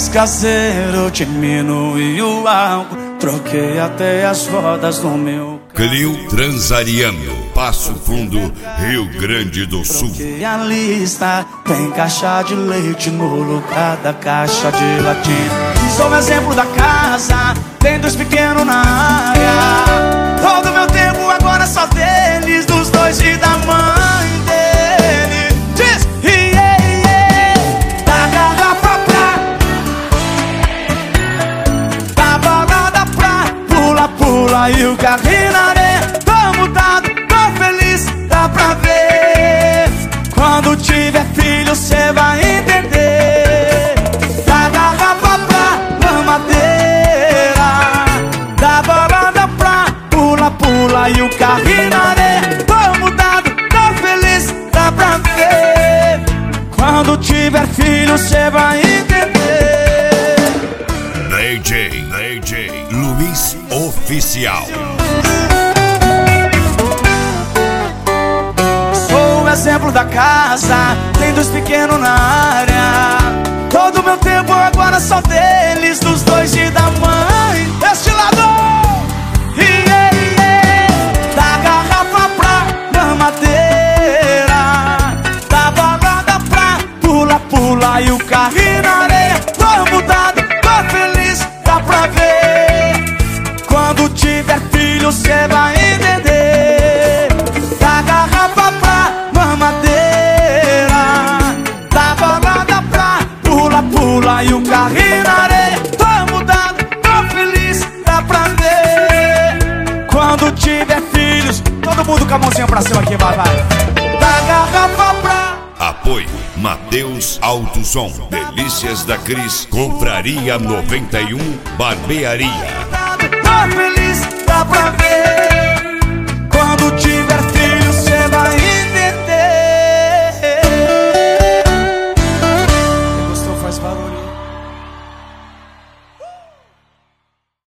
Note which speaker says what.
Speaker 1: fiz caseiro, diminui o álcool, troquei até as rodas do meu carro.
Speaker 2: Clio Transariano, Passo Fundo, Rio Grande do Sul.
Speaker 1: Troquei a lista, tem caixa de leite no lugar da caixa de latim. Sou o exemplo da casa, tem dois pequenos na área. Todo meu tempo agora só deles, dos dois e da mãe dele. Diz, yeah, yeah. Da garrafa pra, da balada pra, pula, pula e o carrinho na areia. Tô mudado, tô feliz, dá pra ver. Quando tiver filho cê vai entender. Da garrafa pra, mamadeira. Da balada pra, pula, pula e o carrinho na areia. Tô mudado, tô feliz, dá pra ver. Quando tiver filho cê vai entender.
Speaker 2: DJ Luiz Oficial.
Speaker 1: Sou o exemplo da casa, tem dois pequenos na área. Todo meu tempo agora só deles, dos dois e da mãe. Este lado, yeah, yeah. Da garrafa pra mamadeira. Da balada pra, pula, pula e o carrinho na areia. Tô mudado, tô feliz, dá pra ver. Quando tiver filho cê vai entender. Da garrafa pra mamadeira. Da balada pra, pula, pula e o carrinho na areia. Tô mudado, tô feliz, dá pra ver. Quando tiver filhos, todo mundo com a mãozinha pra cima aqui, vai, vai. Da garrafa pra.
Speaker 2: Apoio Mateus Autosom, Delícias da Cris, Confraria 91, Barbearia.